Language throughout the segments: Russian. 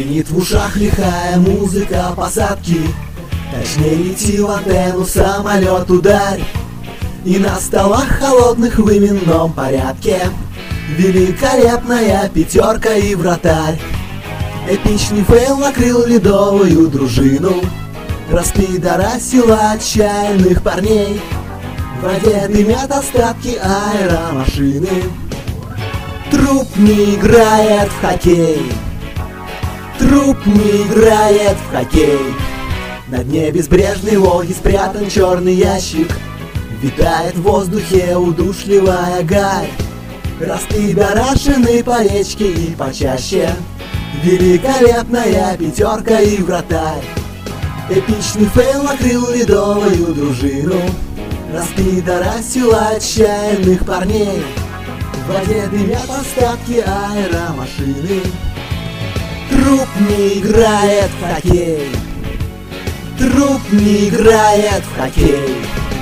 Звенит в ушах лихая музыка посадки. Точнее лети в антенну, самолет ударь. И на столах холодных в именном порядке великолепная пятерка и вратарь. Эпичный фейл накрыл ледовую дружину, распидорасила отчаянных парней. В воде дымят остатки аэромашины. Труп не играет в хоккей. Труп не играет в хоккей. На дне безбрежной Волги спрятан черный ящик. Витает в воздухе удушливая гарь. Распидорашены по речке и почаще великолепная пятерка и вратарь. Эпичный фейл накрыл ледовую дружину, распидорасила отчаянных парней. В воде дымят остатки аэромашины. Труп не играет в хоккей. Труп не играет в хоккей.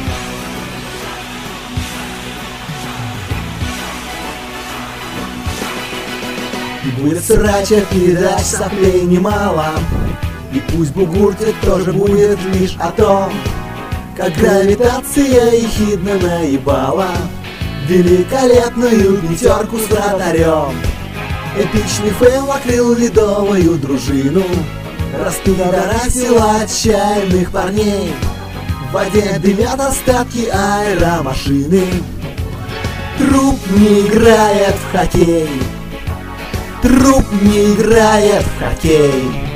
И будет срача передач, соплей немало. И пусть бугуртит тоже будет лишь о том, как гравитация ехидно наебала великолепную пятерку с вратарем. Эпичный фейл накрыл ледовую дружину, распидорасила отчаянных парней. В воде дымят остатки аэромашины. Труп не играет в хоккей. Труп не играет в хоккей.